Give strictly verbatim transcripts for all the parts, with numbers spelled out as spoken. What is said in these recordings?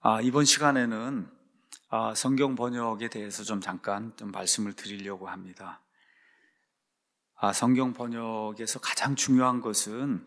아, 이번 시간에는 아, 성경 번역에 대해서 좀 잠깐 좀 말씀을 드리려고 합니다. 아, 성경 번역에서 가장 중요한 것은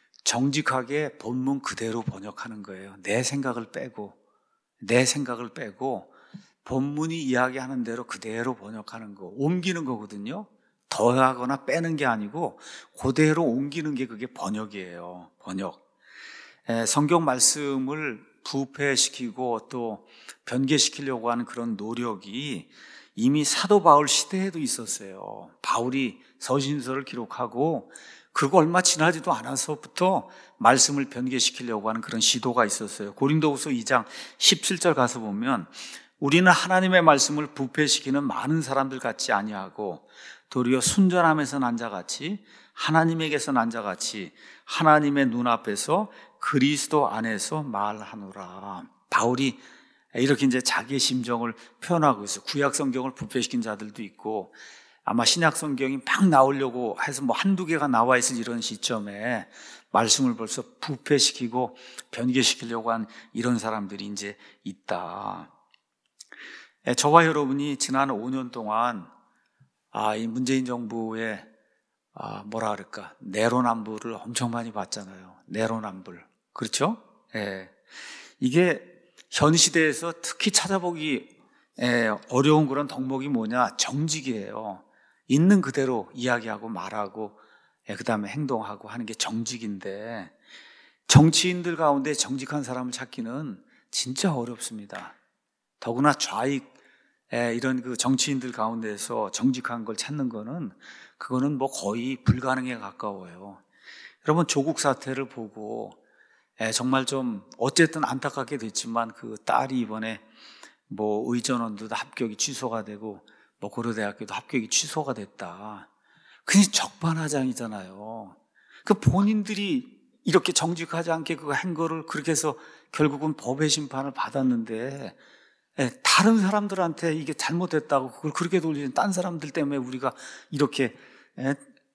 정직하게 본문 그대로 번역하는 거예요. 내 생각을 빼고, 내 생각을 빼고 본문이 이야기하는 대로 그대로 번역하는 거, 옮기는 거거든요. 더하거나 빼는 게 아니고 그대로 옮기는 게 그게 번역이에요. 번역. 에, 성경 말씀을 부패시키고 또 변개시키려고 하는 그런 노력이 이미 사도 바울 시대에도 있었어요. 바울이 서신서를 기록하고 그거 얼마 지나지도 않아서부터 말씀을 변개시키려고 하는 그런 시도가 있었어요. 고린도후서 이 장 십칠 절 가서 보면 우리는 하나님의 말씀을 부패시키는 많은 사람들 같지 아니하고 도리어 순전함에서 난 자같이 하나님에게서 난 자같이 하나님의 눈앞에서 그리스도 안에서 말하노라. 바울이 이렇게 이제 자기의 심정을 표현하고 있어요. 구약 성경을 부패시킨 자들도 있고 아마 신약 성경이 막 나오려고 해서 뭐 한두 개가 나와 있을 이런 시점에 말씀을 벌써 부패시키고 변개시키려고 한 이런 사람들이 이제 있다. 저와 여러분이 지난 오 년 동안 아, 이 문재인 정부의 아, 뭐라 그럴까 내로남불을 엄청 많이 봤잖아요. 내로남불. 그렇죠? 예. 이게 현 시대에서 특히 찾아보기 예, 어려운 그런 덕목이 뭐냐? 정직이에요. 있는 그대로 이야기하고 말하고 예, 그 다음에 행동하고 하는 게 정직인데 정치인들 가운데 정직한 사람을 찾기는 진짜 어렵습니다. 더구나 좌익 예, 이런 그 정치인들 가운데서 정직한 걸 찾는 거는 그거는 뭐 거의 불가능에 가까워요. 여러분 조국 사태를 보고 예, 정말 좀 어쨌든 안타깝게 됐지만 그 딸이 이번에 뭐 의전원도 합격이 취소가 되고 뭐 고려대학교도 합격이 취소가 됐다. 그게 적반하장이잖아요. 그 본인들이 이렇게 정직하지 않게 그거 한 거를 그렇게 해서 결국은 법의 심판을 받았는데 예, 다른 사람들한테 이게 잘못됐다고 그걸 그렇게 돌리는 딴 사람들 때문에 우리가 이렇게 예,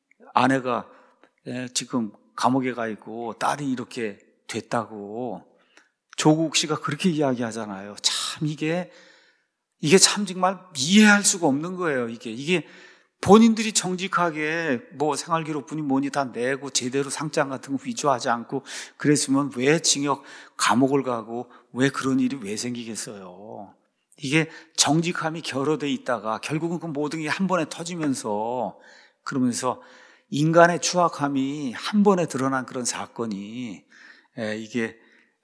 아내가 예, 지금 감옥에 가 있고 딸이 이렇게 됐다고 조국 씨가 그렇게 이야기하잖아요. 참 이게 이게 참 정말 이해할 수가 없는 거예요. 이게 이게 본인들이 정직하게 뭐 생활기록부니 뭐니 다 내고 제대로 상장 같은 거 위조하지 않고 그랬으면 왜 징역 감옥을 가고 왜 그런 일이 왜 생기겠어요. 이게 정직함이 결여돼 있다가 결국은 그 모든 게 한 번에 터지면서 그러면서 인간의 추악함이 한 번에 드러난 그런 사건이 이게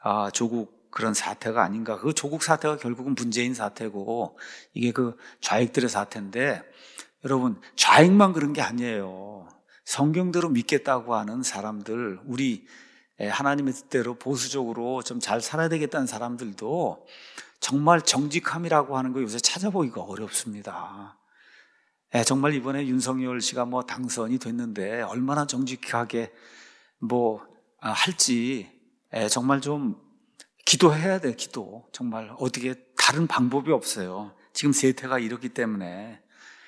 조국 그런 사태가 아닌가. 그 조국 사태가 결국은 문재인 사태고 이게 그 좌익들의 사태인데 여러분 좌익만 그런 게 아니에요. 성경대로 믿겠다고 하는 사람들, 우리 하나님의 뜻대로 보수적으로 좀 잘 살아야 되겠다는 사람들도 정말 정직함이라고 하는 거 요새 찾아보기가 어렵습니다. 정말 이번에 윤석열 씨가 뭐 당선이 됐는데 얼마나 정직하게 뭐 할지 정말 좀 기도해야 돼. 기도. 정말 어떻게 다른 방법이 없어요. 지금 세태가 이렇기 때문에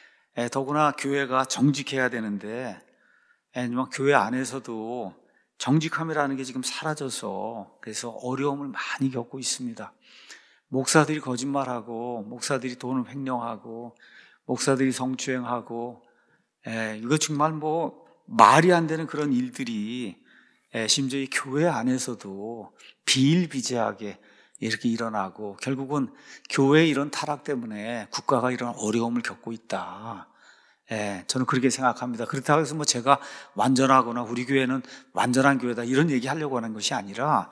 더구나 교회가 정직해야 되는데 아니면 교회 안에서도 정직함이라는 게 지금 사라져서 그래서 어려움을 많이 겪고 있습니다. 목사들이 거짓말하고 목사들이 돈을 횡령하고 목사들이 성추행하고 에, 이거 정말 뭐 말이 안 되는 그런 일들이 에, 심지어 이 교회 안에서도 비일비재하게 이렇게 일어나고 결국은 교회의 이런 타락 때문에 국가가 이런 어려움을 겪고 있다. 예, 저는 그렇게 생각합니다. 그렇다고 해서 뭐 제가 완전하거나 우리 교회는 완전한 교회다 이런 얘기 하려고 하는 것이 아니라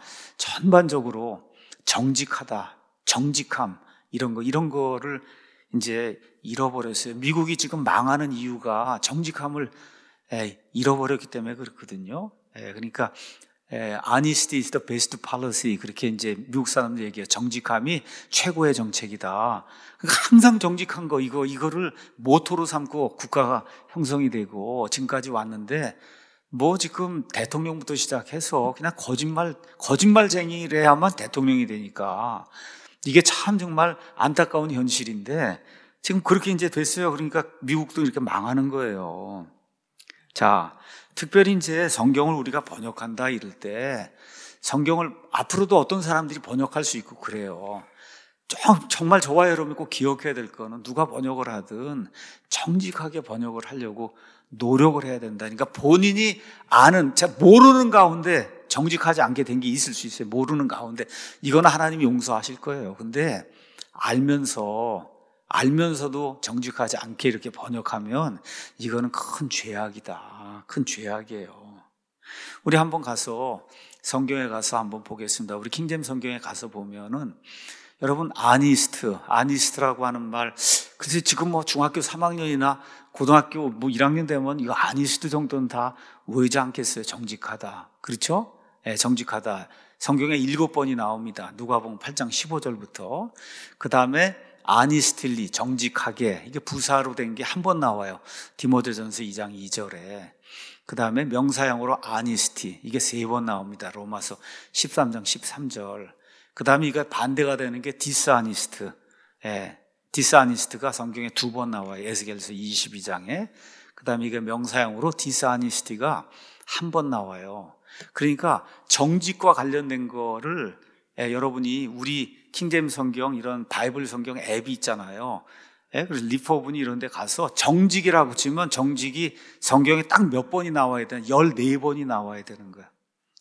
전반적으로 정직하다, 정직함 이런 거 이런 거를 이제 잃어버렸어요. 미국이 지금 망하는 이유가 정직함을 예, 잃어버렸기 때문에 그렇거든요. 예, 그러니까 예, honesty is the best policy 그렇게 이제 미국 사람들 얘기해요. 정직함이 최고의 정책이다. 그러니까 항상 정직한 거 이거 이거를 모토로 삼고 국가가 형성이 되고 지금까지 왔는데 뭐 지금 대통령부터 시작해서 그냥 거짓말 거짓말쟁이래야만 대통령이 되니까 이게 참 정말 안타까운 현실인데 지금 그렇게 이제 됐어요. 그러니까 미국도 이렇게 망하는 거예요. 자, 특별히 이제 성경을 우리가 번역한다 이럴 때 성경을 앞으로도 어떤 사람들이 번역할 수 있고 그래요. 정말 저와 여러분이 꼭 기억해야 될 거는 누가 번역을 하든 정직하게 번역을 하려고 노력을 해야 된다. 그러니까 본인이 아는, 모르는 가운데 정직하지 않게 된 게 있을 수 있어요. 모르는 가운데. 이거는 하나님이 용서하실 거예요. 근데 알면서, 알면서도 정직하지 않게 이렇게 번역하면 이거는 큰 죄악이다. 큰 죄악이에요. 우리 한번 가서 성경에 가서 한번 보겠습니다. 우리 킹제임 성경에 가서 보면은 여러분, 아니스트, 아니스트라고 하는 말, 글쎄 지금 뭐 중학교 삼 학년이나 고등학교 뭐 일 학년 되면 이거 아니스트 정도는 다 외지 않겠어요? 정직하다. 그렇죠? 네, 정직하다. 성경에 일곱 번이 나옵니다. 누가복음 팔 장 십오 절부터. 그 다음에 아니스틸리, 정직하게. 이게 부사로 된 게 한 번 나와요. 디모데전서 이 장 이 절에. 그 다음에 명사형으로 아니스티. 이게 세 번 나옵니다. 로마서 십삼 장 십삼 절. 그 다음에 이거 반대가 되는 게 디스아니스트. 예, 디스아니스트가 성경에 두 번 나와요. 에스겔서 이십이 장에. 그 다음에 이게 명사형으로 디스아니스티가 한 번 나와요. 그러니까 정직과 관련된 거를 예, 여러분이 우리 킹제임 성경 이런 바이블 성경 앱이 있잖아요. 예, 그래서 리퍼분이 이런 데 가서 정직이라고 치면 정직이 성경에 딱 몇 번이 나와야 되나? 열네 번이 나와야 되는 거야.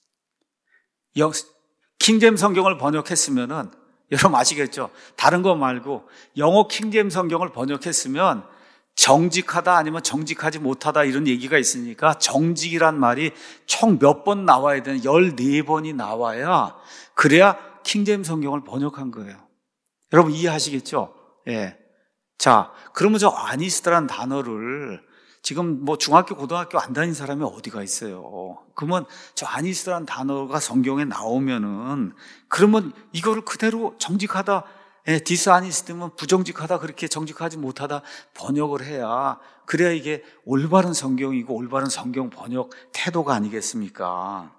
영, 킹제임 성경을 번역했으면은 여러분 아시겠죠? 다른 거 말고 영어 킹제임 성경을 번역했으면 정직하다 아니면 정직하지 못하다 이런 얘기가 있으니까 정직이란 말이 총 몇 번 나와야 되는 열네 번이 나와야 그래야 킹제임 성경을 번역한 거예요. 여러분 이해하시겠죠? 예. 자, 그러면 저 아니스트란 단어를 지금 뭐 중학교, 고등학교 안 다닌 사람이 어디가 있어요? 그러면 저 아니스트란 단어가 성경에 나오면은 그러면 이거를 그대로 정직하다, 예, 디스아니스트면 부정직하다 그렇게 정직하지 못하다 번역을 해야 그래야 이게 올바른 성경이고 올바른 성경 번역 태도가 아니겠습니까?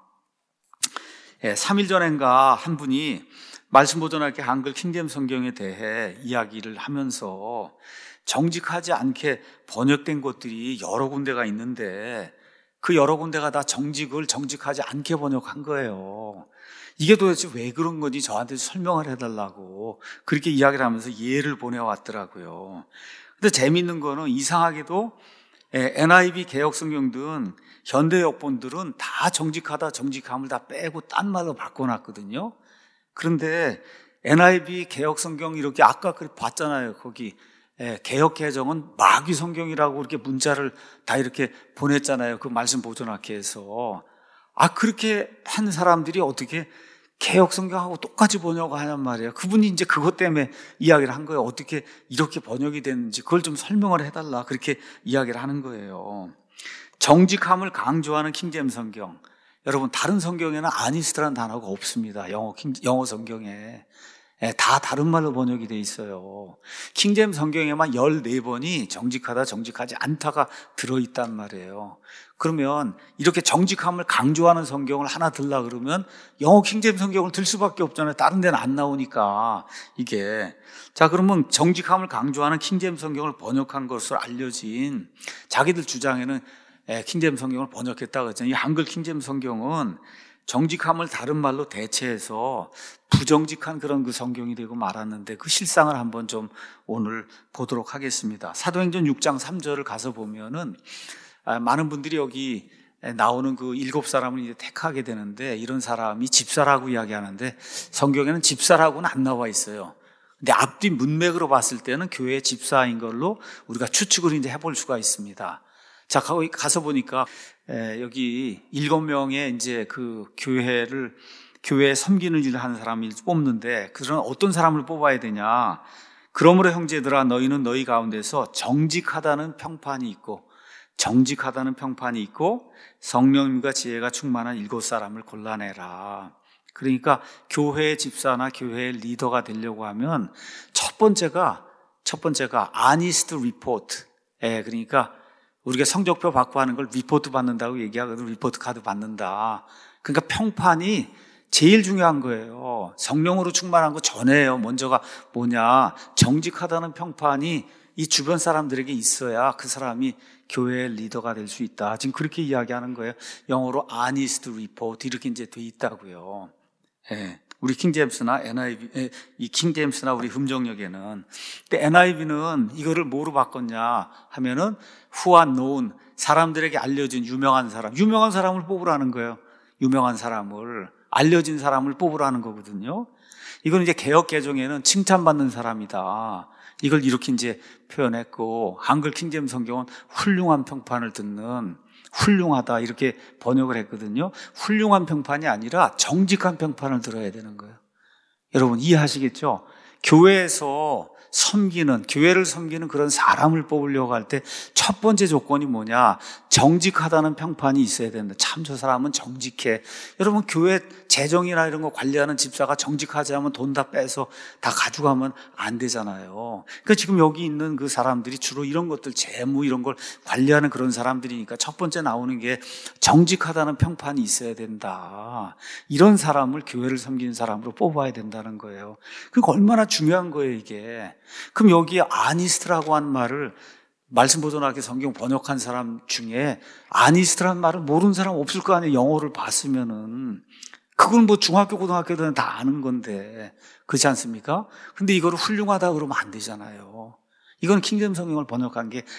예, 삼 일 전인가 한 분이 말씀 보존할게 한글 킹제임 성경에 대해 이야기를 하면서 정직하지 않게 번역된 것들이 여러 군데가 있는데 그 여러 군데가 다 정직을 정직하지 않게 번역한 거예요. 이게 도대체 왜 그런 건지 저한테 설명을 해달라고 그렇게 이야기를 하면서 예를 보내왔더라고요. 근데 재미있는 거는 이상하게도 엔아이브이 개혁성경들은 현대 역본들은 다 정직하다 정직함을 다 빼고 딴 말로 바꿔놨거든요. 그런데 엔아이브이 개혁성경 이렇게 아까 봤잖아요. 거기 개혁개정은 마귀 성경이라고 이렇게 문자를 다 이렇게 보냈잖아요. 그 말씀 보존하게 해서. 아, 그렇게 한 사람들이 어떻게 개혁성경하고 똑같이 번역하냔 말이에요. 그분이 이제 그것 때문에 이야기를 한 거예요. 어떻게 이렇게 번역이 됐는지 그걸 좀 설명을 해달라. 그렇게 이야기를 하는 거예요. 정직함을 강조하는 킹제임 성경. 여러분, 다른 성경에는 아니스트라는 단어가 없습니다. 영어, 킹, 영어 성경에. 예, 다 다른 말로 번역이 돼 있어요. 킹제임 성경에만 열네 번이 정직하다, 정직하지 않다가 들어있단 말이에요. 그러면 이렇게 정직함을 강조하는 성경을 하나 들라 그러면 영어 킹제임 성경을 들 수밖에 없잖아요. 다른 데는 안 나오니까 이게. 자, 그러면 정직함을 강조하는 킹제임 성경을 번역한 것으로 알려진 자기들 주장에는 예, 킹제임 성경을 번역했다고 했잖아요. 이 한글 킹제임 성경은 정직함을 다른 말로 대체해서 부정직한 그런 그 성경이 되고 말았는데 그 실상을 한번 좀 오늘 보도록 하겠습니다. 사도행전 육 장 삼 절을 가서 보면은 많은 분들이 여기 나오는 그 일곱 사람을 이제 택하게 되는데 이런 사람이 집사라고 이야기하는데 성경에는 집사라고는 안 나와 있어요. 근데 앞뒤 문맥으로 봤을 때는 교회 집사인 걸로 우리가 추측을 이제 해볼 수가 있습니다. 자, 거기 가서 보니까 여기 일곱 명의 이제 그 교회를 교회에 섬기는 일을 하는 사람을 뽑는데 그런 어떤 사람을 뽑아야 되냐? 그러므로 형제들아 너희는 너희 가운데서 정직하다는 평판이 있고 정직하다는 평판이 있고 성령님과 지혜가 충만한 일곱 사람을 골라내라. 그러니까 교회의 집사나 교회의 리더가 되려고 하면 첫 번째가 첫 번째가 honest report. 예, 그러니까 우리가 성적표 받고 하는 걸 리포트 받는다고 얘기하거든. 리포트 카드 받는다. 그러니까 평판이 제일 중요한 거예요. 성령으로 충만한 거 전에요. 먼저가 뭐냐? 정직하다는 평판이 이 주변 사람들에게 있어야 그 사람이 교회의 리더가 될 수 있다. 지금 그렇게 이야기하는 거예요. 영어로 honest report 이렇게 이제 돼 있다고요. 예. 우리 킹제임스나 엔아이브이, 이 킹제임스나 우리 흠정역에는. 근데 엔아이브이는 이거를 뭐로 바꿨냐 하면은 who are known, 사람들에게 알려진 유명한 사람, 유명한 사람을 뽑으라는 거예요. 유명한 사람을, 알려진 사람을 뽑으라는 거거든요. 이건 이제 개역 개정에는 칭찬받는 사람이다. 이걸 이렇게 이제 표현했고, 한글 킹제임스 성경은 훌륭한 평판을 듣는, 훌륭하다 이렇게 번역을 했거든요. 훌륭한 평판이 아니라 정직한 평판을 들어야 되는 거예요. 여러분 이해하시겠죠? 교회에서 섬기는, 교회를 섬기는 그런 사람을 뽑으려고 할 때 첫 번째 조건이 뭐냐? 정직하다는 평판이 있어야 된다. 참 저 사람은 정직해. 여러분 교회 재정이나 이런 거 관리하는 집사가 정직하지 않으면 돈 다 빼서 다 가져가면 안 되잖아요. 그러니까 지금 여기 있는 그 사람들이 주로 이런 것들, 재무 이런 걸 관리하는 그런 사람들이니까 첫 번째 나오는 게 정직하다는 평판이 있어야 된다. 이런 사람을 교회를 섬기는 사람으로 뽑아야 된다는 거예요. 그러니까 얼마나 중요한 거예요 이게. 그럼 여기에 아니스트라고 한 말을 말씀보존하게 성경 번역한 사람 중에 아니스트라는 말을 모르는 사람 없을 거 아니에요. 영어를 봤으면은. 그건 뭐 중학교 고등학교들은 다 아는 건데 그렇지 않습니까? 근데 이거를 훌륭하다 그러면 안 되잖아요. 이건 킹제임스 성경을 번역한 게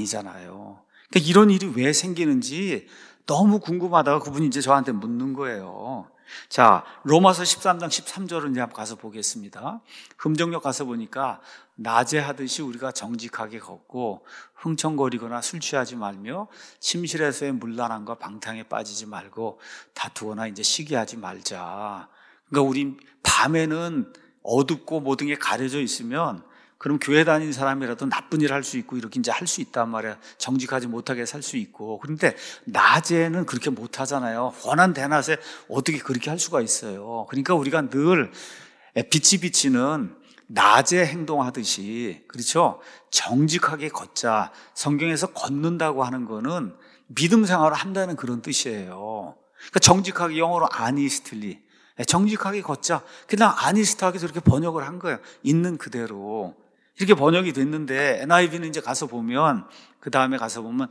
아니잖아요. 그러니까 이런 일이 왜 생기는지 너무 궁금하다가 그분이 이제 저한테 묻는 거예요. 자, 로마서 십삼 장 십삼 절은 이제 한번 가서 보겠습니다. 흠정역 가서 보니까 낮에 하듯이 우리가 정직하게 걷고 흥청거리거나 술 취하지 말며 침실에서의 문란함과 방탕에 빠지지 말고 다투거나 이제 시기하지 말자. 그러니까 우리 밤에는 어둡고 모든 게 가려져 있으면 그럼 교회 다니는 사람이라도 나쁜 일 할 수 있고 이렇게 이제 할 수 있단 말이야. 정직하지 못하게 살 수 있고. 그런데 낮에는 그렇게 못 하잖아요. 환한 대낮에 어떻게 그렇게 할 수가 있어요. 그러니까 우리가 늘 빛이 비치는 낮에 행동하듯이, 그렇죠? 정직하게 걷자. 성경에서 걷는다고 하는 거는 믿음 생활을 한다는 그런 뜻이에요. 그러니까 정직하게, 영어로 honestly, 정직하게 걷자. 그냥 honest하게 저렇게 번역을 한 거예요. 있는 그대로. 이렇게 번역이 됐는데 엔아이브이는 이제 가서 보면, 그 다음에 가서 보면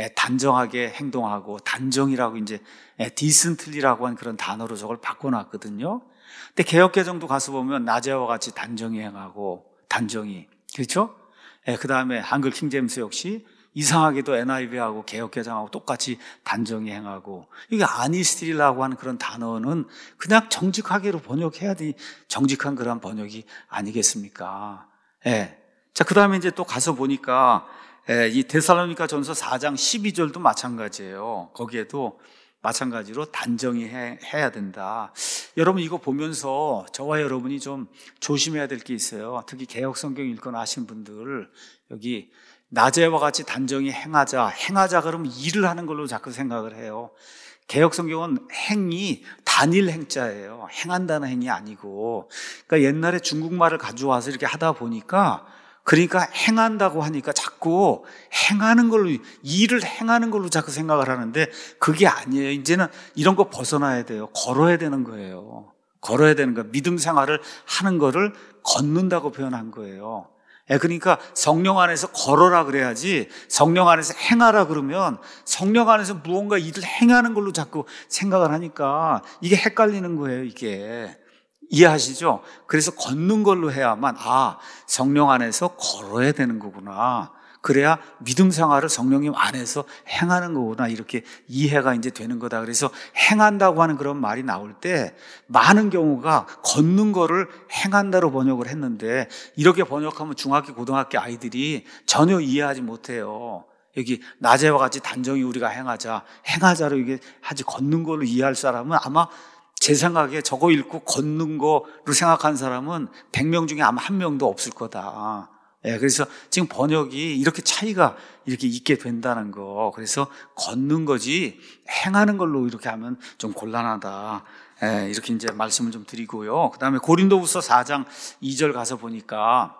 단정하게 행동하고, 단정이라고 이제 decently라고 한 그런 단어로 저걸 바꿔놨거든요. 근데 개역개정도 가서 보면 낮에와 같이 단정히 행하고, 단정히, 그렇죠? 그 다음에 한글 킹제임스 역시 이상하게도 엔아이브이하고 개역개정하고 똑같이 단정히 행하고, 이게 honestly라고 하는 그런 단어는 그냥 정직하게로 번역해야 돼. 정직한 그런 번역이 아니겠습니까? 예. 자, 그 다음에 이제 또 가서 보니까, 예, 이 데살로니가 전서 사 장 십이 절도 마찬가지예요. 거기에도 마찬가지로 단정히 해, 해야 된다. 여러분 이거 보면서 저와 여러분이 좀 조심해야 될 게 있어요. 특히 개역 성경 읽거나 하신 분들, 여기 낮에와 같이 단정히 행하자. 행하자 그러면 일을 하는 걸로 자꾸 생각을 해요. 개역 성경은 행이 단일 행자예요. 행한다는 행이 아니고. 그러니까 옛날에 중국말을 가져와서 이렇게 하다 보니까, 그러니까 행한다고 하니까 자꾸 행하는 걸로, 일을 행하는 걸로 자꾸 생각을 하는데 그게 아니에요. 이제는 이런 거 벗어나야 돼요. 걸어야 되는 거예요. 걸어야 되는 거예요. 믿음 생활을 하는 거를 걷는다고 표현한 거예요. 그러니까 성령 안에서 걸어라 그래야지, 성령 안에서 행하라 그러면 성령 안에서 무언가 일을 행하는 걸로 자꾸 생각을 하니까 이게 헷갈리는 거예요. 이게 이해하시죠? 그래서 걷는 걸로 해야만, 아, 성령 안에서 걸어야 되는 거구나, 그래야 믿음 생활을 성령님 안에서 행하는 거구나, 이렇게 이해가 이제 되는 거다. 그래서 행한다고 하는 그런 말이 나올 때 많은 경우가 걷는 거를 행한다로 번역을 했는데, 이렇게 번역하면 중학교 고등학교 아이들이 전혀 이해하지 못해요. 여기 낮에와 같이 단정히 우리가 행하자, 행하자로 이게 하지, 걷는 걸로 이해할 사람은 아마 제 생각에 저거 읽고 걷는 거로 생각한 사람은 백 명 중에 아마 한 명도 없을 거다. 예, 그래서 지금 번역이 이렇게 차이가 이렇게 있게 된다는 거. 그래서 걷는 거지 행하는 걸로 이렇게 하면 좀 곤란하다. 예, 이렇게 이제 말씀을 좀 드리고요. 그 다음에 고린도후서 사 장 이 절 가서 보니까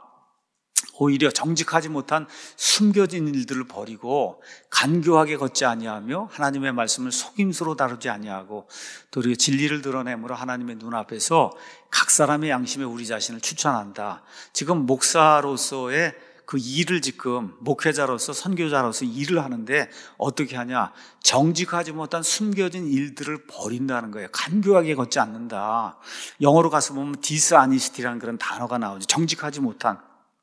오히려 정직하지 못한 숨겨진 일들을 버리고 간교하게 걷지 아니하며 하나님의 말씀을 속임수로 다루지 아니하고 또 우리가 진리를 드러내므로 하나님의 눈앞에서 각 사람의 양심에 우리 자신을 추천한다. 지금 목사로서의 그 일을 지금 목회자로서 선교자로서 일을 하는데 어떻게 하냐? 정직하지 못한 숨겨진 일들을 버린다는 거예요. 간교하게 걷지 않는다. 영어로 가서 보면 디스아니스티라는 그런 단어가 나오죠. 정직하지 못한.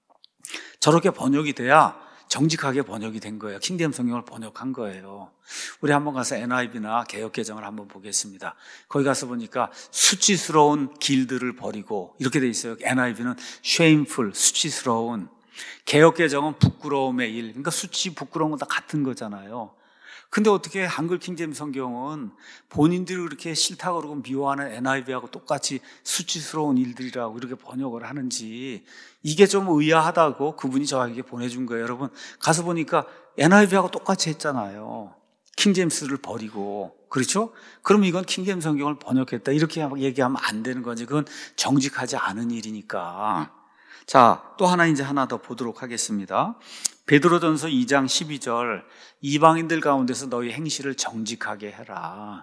저렇게 번역이 돼야 정직하게 번역이 된 거예요. 킹제임스 성경을 번역한 거예요. 우리 한번 가서 엔아이브이나 개역개정을 한번 보겠습니다. 거기 가서 보니까 수치스러운 길들을 버리고 이렇게 돼 있어요. 엔아이브이는 shameful, 수치스러운. 개역개정은 부끄러움의 일. 그러니까 수치, 부끄러운 건 다 같은 거잖아요. 근데 어떻게 한글 킹제임스 성경은 본인들이 그렇게 싫다고 그러고 미워하는 엔아이브이하고 똑같이 수치스러운 일들이라고 이렇게 번역을 하는지 이게 좀 의아하다고 그분이 저에게 보내준 거예요. 여러분 가서 보니까 엔아이브이하고 똑같이 했잖아요. 킹제임스를 버리고. 그렇죠? 그럼 이건 킹제임스 성경을 번역했다 이렇게 얘기하면 안 되는 거지. 그건 정직하지 않은 일이니까. 자, 또 하나 이제 하나 더 보도록 하겠습니다. 베드로전서 이 장 십이 절 이방인들 가운데서 너희 행실을 정직하게 해라.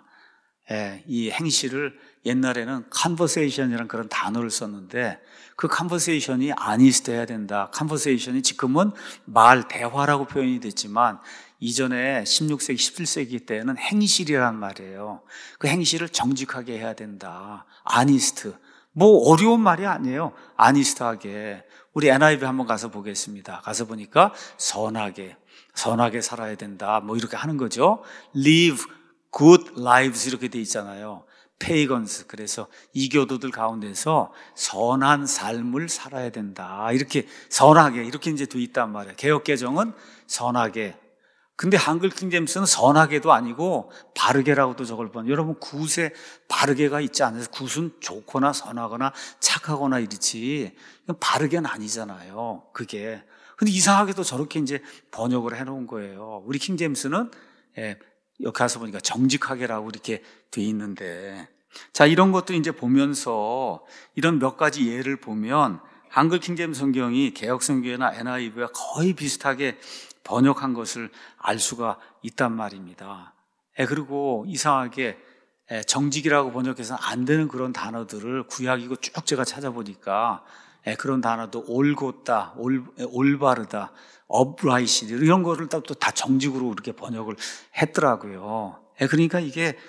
예, 이 행실을 옛날에는 conversation이라는 그런 단어를 썼는데 그 conversation이 honest 해야 된다. conversation이 지금은 말, 대화라고 표현이 됐지만 이전에 십육 세기, 십칠 세기 때는 행실이란 말이에요. 그 행실을 정직하게 해야 된다. honest. 뭐 어려운 말이 아니에요. honest하게. 우리 엔아이브이 한번 가서 보겠습니다. 가서 보니까 선하게, 선하게 살아야 된다. 뭐 이렇게 하는 거죠. Live good lives 이렇게 돼 있잖아요. pagans. 그래서 이교도들 가운데서 선한 삶을 살아야 된다. 이렇게 선하게 이렇게 이제 돼 있단 말이에요. 개역개정은 선하게. 근데 한글 킹제임스는 선하게도 아니고 바르게라고도 저걸 보면 여러분 굿에 바르게가 있지 않아서 굿은 좋거나 선하거나 착하거나 이렇지 바르게는 아니잖아요. 그게. 근데 이상하게도 저렇게 이제 번역을 해놓은 거예요. 우리 킹제임스는 예, 여기 가서 보니까 정직하게라고 이렇게 돼 있는데 자 이런 것도 이제 보면서 이런 몇 가지 예를 보면 한글 킹제임스 성경이 개역 성경이나 엔아이브이와 거의 비슷하게 번역한 것을 알 수가 있단 말입니다. 예, 그리고 이상하게 예, 정직이라고 번역해서는 안 되는 그런 단어들을 구약이고 쭉 제가 찾아보니까 예, 그런 단어도 올곧다, 올, 올바르다, upright 이런 거를 또 다 정직으로 이렇게 번역을 했더라고요. 예, 그러니까 이게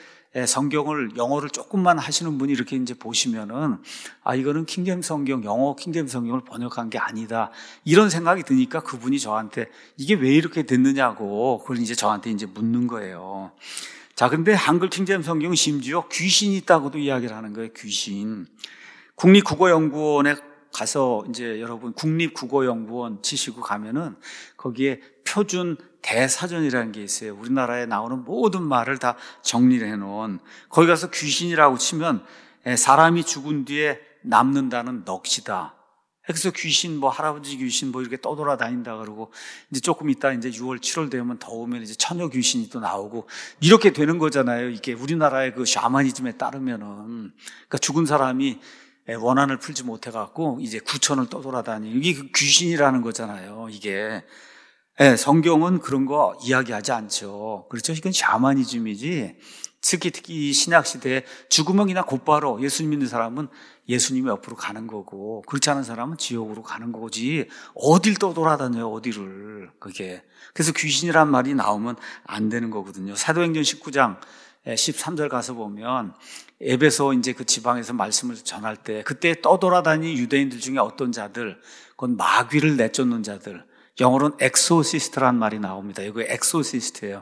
성경을 영어를 조금만 하시는 분이 이렇게 이제 보시면은 아 이거는 킹제임스 성경 영어 킹제임스 성경을 번역한 게 아니다 이런 생각이 드니까 그분이 저한테 이게 왜 이렇게 됐느냐고 그걸 이제 저한테 이제 묻는 거예요. 자, 근데 한글 킹제임스 성경은 심지어 귀신이 있다고도 이야기를 하는 거예요. 귀신. 국립국어연구원에 가서 이제 여러분 국립국어연구원 치시고 가면은 거기에 표준 대사전이라는 게 있어요. 우리나라에 나오는 모든 말을 다 정리를 해놓은. 거기 가서 귀신이라고 치면 사람이 죽은 뒤에 남는다는 넋이다. 그래서 귀신, 뭐 할아버지 귀신 뭐 이렇게 떠돌아다닌다 그러고 이제 조금 있다 이제 유월, 칠월 되면 더우면 이제 처녀 귀신이 또 나오고 이렇게 되는 거잖아요. 이게 우리나라의 그 샤머니즘에 따르면은 그러니까 죽은 사람이 원한을 풀지 못해갖고 이제 구천을 떠돌아다니는 이게 그 귀신이라는 거잖아요. 이게. 네, 성경은 그런 거 이야기하지 않죠. 그렇죠? 이건 샤머니즘이지. 특히 특히 신약 시대에 죽으면 그냥 곧바로 예수님 믿는 사람은 예수님이 옆으로 가는 거고 그렇지 않은 사람은 지옥으로 가는 거지 어딜 떠돌아다녀요 어디를 그게. 그래서 귀신이란 말이 나오면 안 되는 거거든요. 사도행전 십구 장 십삼 절 가서 보면 에베소 이제 그 지방에서 말씀을 전할 때 그때 떠돌아다니는 유대인들 중에 어떤 자들 그건 마귀를 내쫓는 자들 영어로는 엑소시스트란 말이 나옵니다. 이거 엑소시스트예요.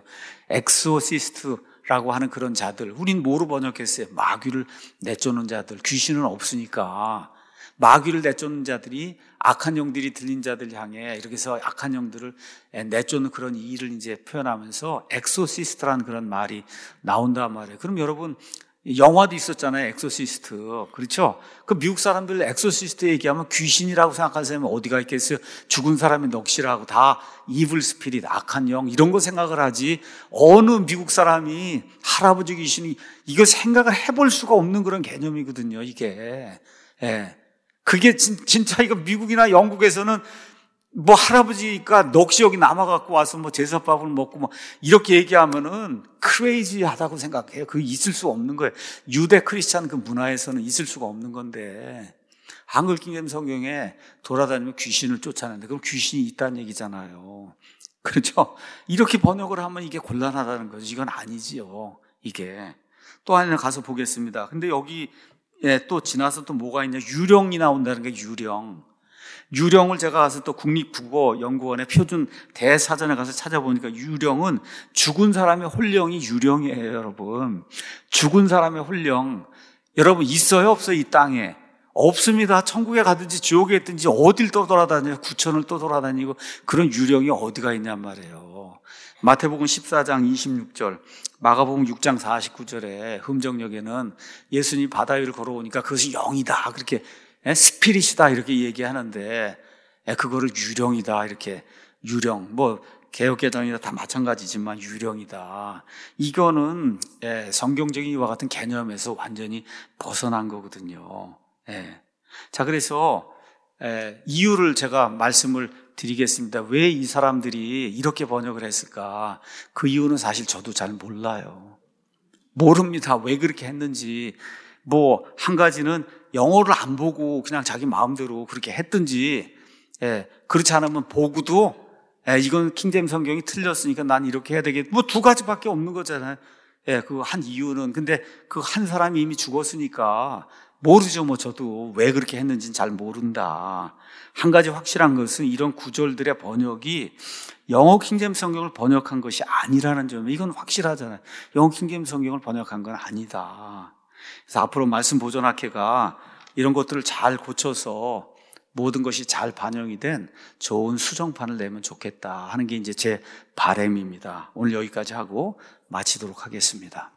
엑소시스트라고 하는 그런 자들. 우린 뭐로 번역했어요? 마귀를 내쫓는 자들. 귀신은 없으니까. 마귀를 내쫓는 자들이 악한 영들이 들린 자들 향해 이렇게 해서 악한 영들을 내쫓는 그런 일을 이제 표현하면서 엑소시스트라는 그런 말이 나온단 말이에요. 그럼 여러분 영화도 있었잖아요. 엑소시스트. 그렇죠? 그 미국 사람들 엑소시스트 얘기하면 귀신이라고 생각하는 사람이 어디가 있겠어요? 죽은 사람의 넋이라고 다 이블 스피릿, 악한 영 이런 거 생각을 하지 어느 미국 사람이 할아버지 귀신이 이거 생각을 해볼 수가 없는 그런 개념이거든요. 이게. 예. 그게 진, 진짜 이거 미국이나 영국에서는 뭐 할아버지가 넋이 여기 남아갖고 와서 뭐 제사밥을 먹고 뭐 이렇게 얘기하면은 크레이지하다고 생각해요. 그게 있을 수 없는 거예요. 유대 크리스찬 그 문화에서는 있을 수가 없는 건데. 한글 킹제임 성경에 돌아다니면 귀신을 쫓아내는데 그럼 귀신이 있다는 얘기잖아요. 그렇죠? 이렇게 번역을 하면 이게 곤란하다는 거죠. 이건 아니지요. 이게 또 하나 가서 보겠습니다. 근데 여기 예, 또 지나서 또 뭐가 있냐? 유령이 나온다는 게 유령. 유령을 제가 가서 또 국립국어연구원의 표준 대사전에 가서 찾아보니까 유령은 죽은 사람의 혼령이 유령이에요, 여러분. 죽은 사람의 혼령. 여러분 있어요, 없어요, 이 땅에? 없습니다. 천국에 가든지 지옥에 있든지 어딜 또 돌아다니고 구천을 또 돌아다니고 그런 유령이 어디가 있냔 말이에요. 마태복음 십사 장 이십육 절, 마가복음 육 장 사십구 절에 흠정역에는 예수님이 바다 위를 걸어오니까 그것이 영이다, 그렇게 스피릿이다 이렇게 얘기하는데 그거를 유령이다, 이렇게 유령, 뭐 개혁개정이나 다 마찬가지지만 유령이다, 이거는 성경적인 이와 같은 개념에서 완전히 벗어난 거거든요. 예. 자, 그래서 예, 이유를 제가 말씀을 드리겠습니다. 왜 이 사람들이 이렇게 번역을 했을까? 그 이유는 사실 저도 잘 몰라요. 모릅니다. 왜 그렇게 했는지. 뭐 한 가지는 영어를 안 보고 그냥 자기 마음대로 그렇게 했든지, 예, 그렇지 않으면 보고도 예, 이건 킹제임 성경이 틀렸으니까 난 이렇게 해야 되겠. 뭐 두 가지밖에 없는 거잖아요. 예, 그 한 이유는, 근데 그 한 사람이 이미 죽었으니까 모르죠. 뭐 저도 왜 그렇게 했는지는 잘 모른다. 한 가지 확실한 것은 이런 구절들의 번역이 영어 킹제임 성경을 번역한 것이 아니라는 점, 이건 확실하잖아요. 영어 킹제임 성경을 번역한 건 아니다. 그래서 앞으로 말씀 보존학회가 이런 것들을 잘 고쳐서 모든 것이 잘 반영이 된 좋은 수정판을 내면 좋겠다 하는 게 이제 제 바람입니다. 오늘 여기까지 하고 마치도록 하겠습니다.